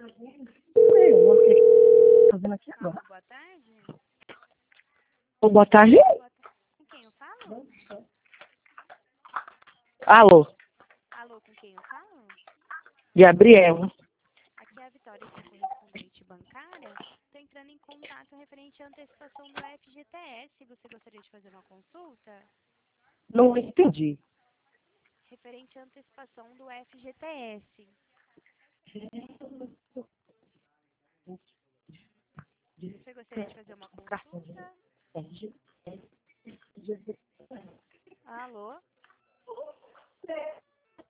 Eu sei o que estou fazendo aqui agora. Boa tarde. Boa tarde. Com quem eu falo? Alô, Alô, com quem eu falo? Gabriel. Aqui é a Vitória, sua correspondente bancária. Estou entrando em contato referente à antecipação do FGTS. Você gostaria de fazer uma consulta? Não entendi. Referente à antecipação do FGTS. Você gostaria de fazer uma consulta?